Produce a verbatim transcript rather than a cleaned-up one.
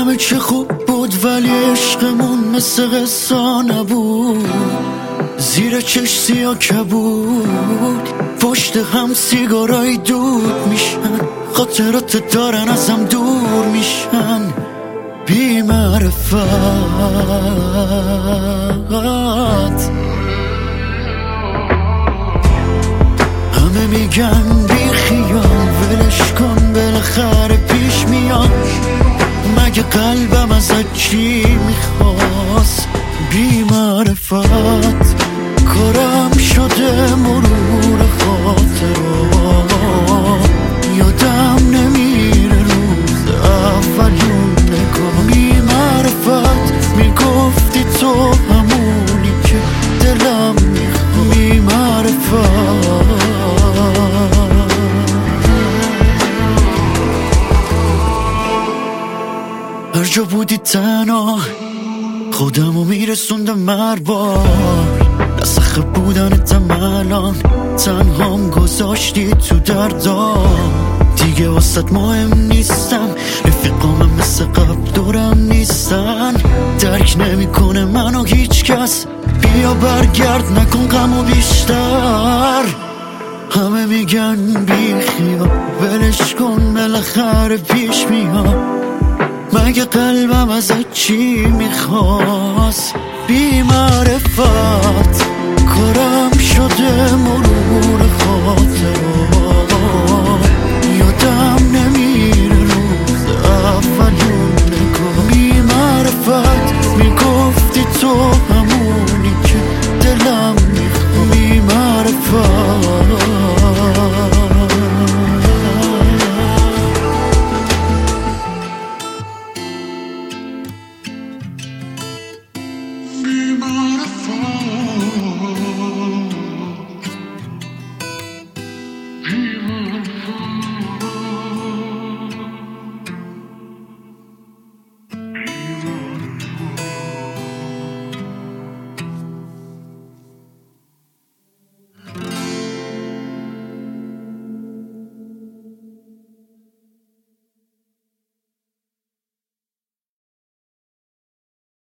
همه چه خوب بود ولی عشقمون مثل قصه نبود. زیر چش سیاه کبود، پشت هم سیگارای دود میشن، خاطرات دارن ازم دور میشن. بی معرفت همه میگن بی خیال، ولش کن بالاخره پیش میاد. مگه قلبم ازت چی میخواست؟ بی معرفت کارم شده مرور خاطرات، یادم نمیره روز اولون نگاه. بی معرفت میگفتی تو همونی که دلم میخواد. بی معرفت هر جا بودی تنها خودمو میرسوندم مربار. دست خب بودنتم الان تنهام گذاشتی تو دردام. دیگه واسط مهم نیستم، رفیقامم مثل قبل دورم نیستن. درک نمیکنه منو هیچ کس، بیا برگرد نکن غمو بیشتر. همه میگن بی خیال، ولش کن بالاخره پیش میاد. مگه قلبم ازت چی میخواست؟ بی معرفت کارم شده مرور خاطر